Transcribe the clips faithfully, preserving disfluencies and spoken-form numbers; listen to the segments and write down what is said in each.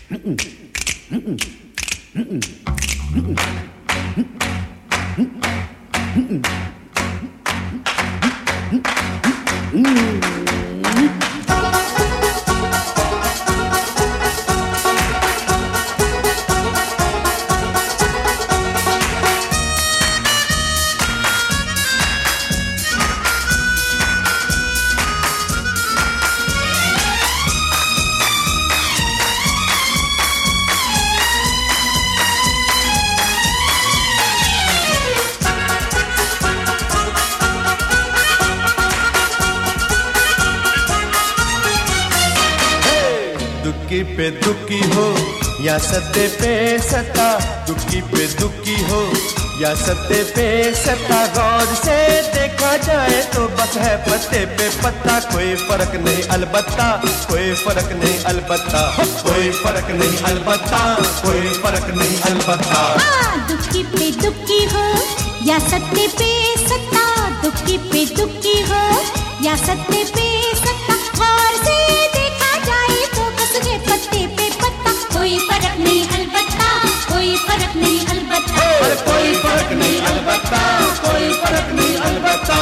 दुखी पे दुखी हो या सत्य पे सत्ता, दुखी पे दुखी हो या सत्य पे सत्ता, गौर से देखा जाए तो बस है पत्ते पे पत्ता। कोई फर्क नहीं अलबत्ता, कोई फर्क नहीं अलबत्ता, कोई फर्क नहीं अलबत्ता, कोई फर्क नहीं अलबत्ता। दुखी पे दुखी हो या सत्य पे सत्ता, दुखी पे दुखी हो या सत्य पे सत्ता, गौर से देखा जाए तो बस है पत्ते पे पत्ता। कोई फर्क नहीं अलबत्ता, कोई फर्क नहीं अलबत्ता, कोई फर्क नहीं अलबत्ता, कोई फर्क नहीं अलबत्ता।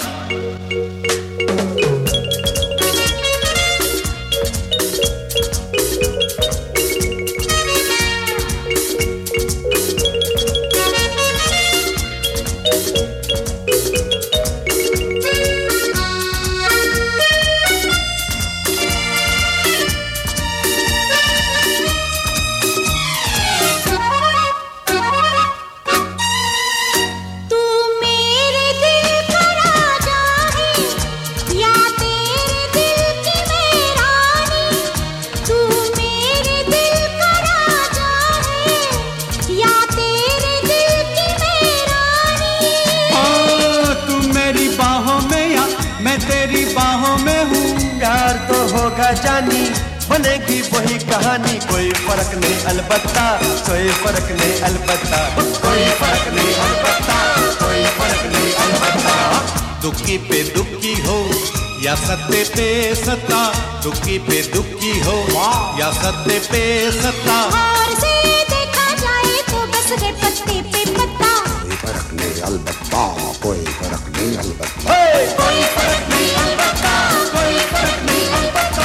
तेरी बाहों में हूँ, प्यार तो होगा जानी, बनेगी वही कहानी। कोई फर्क नहीं अलबत्ता, कोई फर्क नहीं अलबत्ता, कोई फर्क नहीं अलबत्ता, कोई फर्क नहीं अलबत्ता। दुखी पे दुखी हो या सत्य पे सत्ता, दुखी पे दुखी हो या सत्य पे सत्ता, और से देखा जाए तो बस है पत्ते पे पत्ता। कोई फर्क नहीं अलबत्ता, कोई फर्क नहीं अलबत्ता, कोई फर्क नहीं अलबत्ता, कोई फर्क नहीं अलबत्ता।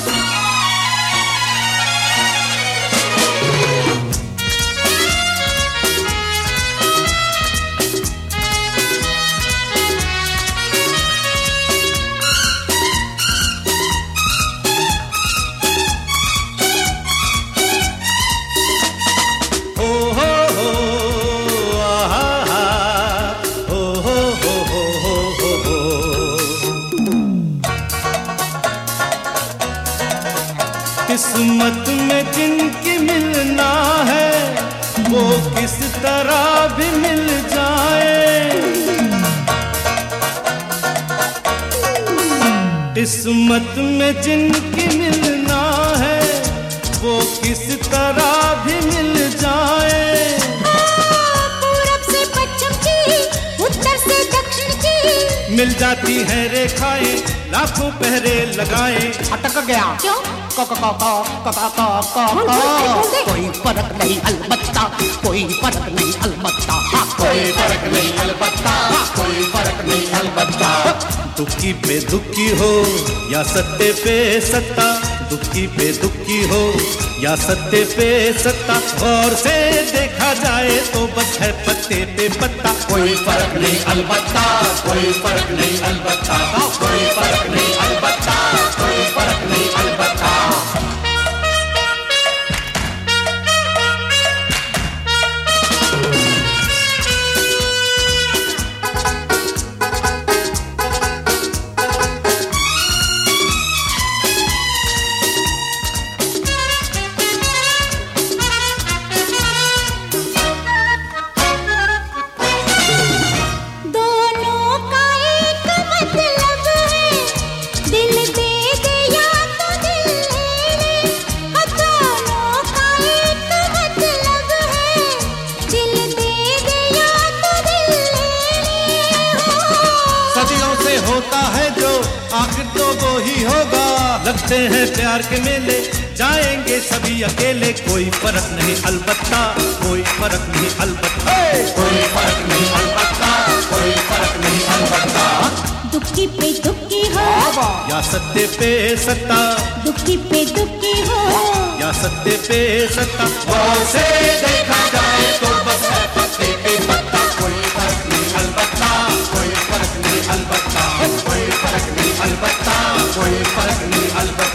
किस्मत में जिनकी मिलना है वो किस तरह भी मिल जाए, किस्मत में जिनकी मिलना है वो किस तरह भी मिल जाए। पूरब से पश्चिम की, उत्तर से दक्षिण की, मिल जाती है रेखाएं, लाखों पहरे लगाए। अटक गया क्यों? को को को को को को को कोई फर्क नहीं अलबत्ता, कोई फर्क नहीं अलबत्ता, कोई फर्क नहीं अलबत्ता, कोई फर्क नहीं अलबत्ता। दुखी पे दुखी हो या सत्य पे सत्ता, दुखी पे दुखी हो या सत्य पे सत्ता, गौर से देखा जाए तो बस है पत्ते पे पत्ता। कोई फर्क नहीं अलबत्ता, कोई फर्क नहीं अलबत्ता, कोई फर्क नहीं अलबत्ता, कोई फर्क नहीं अलबत्ता। दोनों का एक मतलब है, दिल दे दे या तो आते हैं प्यार के मेले, जाएंगे सभी अकेले, कोई फर्क नहीं अलबत्ता, कोई फर्क नहीं अलबत्ता, कोई फर्क नहीं अलबत्ता, कोई फर्क नहीं अलबत्ता। दुखी पे दुखी हो या सत्ते पे सत्ता, दुखी पे दुखी हो या सत्ते पे सत्ता, गौर से देखा जाए तो बस है पत्ते पे पत्ता, कोई फर्क नहीं अलबत्ता, कोई फर्क नहीं अलबत्ता, कोई फर्क नहीं अलबत्ता, कोई फर्क नहीं अलबत्ता।